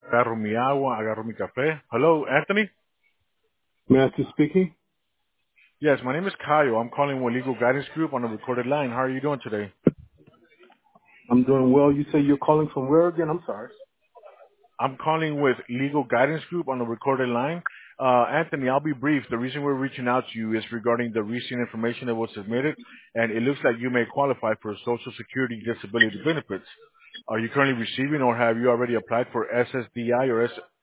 Agarro mi agua, agarro mi café. Hello, Anthony? Matthew speaking. Yes, my name is Kyle. I'm calling with Legal Guidance Group on the recorded line. How are you doing today? I'm doing well. You say you're calling from where again? I'm sorry. I'm calling with Legal Guidance Group on the recorded line. Anthony, I'll be brief. The reason we're reaching out to you is regarding the recent information that was submitted, and it looks like you may qualify for Social Security disability benefits. Are you currently receiving or have you already applied for SSDI or